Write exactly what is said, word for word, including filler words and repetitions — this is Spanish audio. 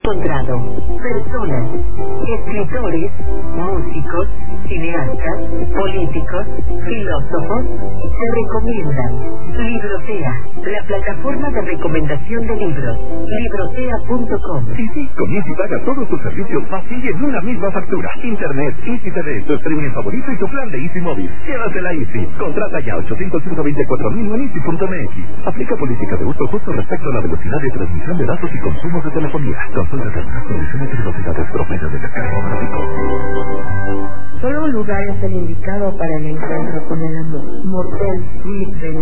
encontrado personas, escritores, músicos, cineastas, políticos, filósofos, te recomiendan Librotea, la plataforma de recomendación de libros, librotea punto com. Sí, sí, con Easy paga todos tus servicios fácil y en una misma factura. Internet, Easy T V, tu streaming favorito y tu plan de Easy Móvil. Llévatela Easy. Contrata ya ocho cinco cinco dos cuatro mil en easy punto m x. Aplica política de uso justo respecto a la velocidad de transmisión de datos y consumos de telefonía. Consulta términos, condiciones y velocidades promedio de descarga gráfico. Solo un lugar es el indicado para el encuentro con el amor. Motel Suite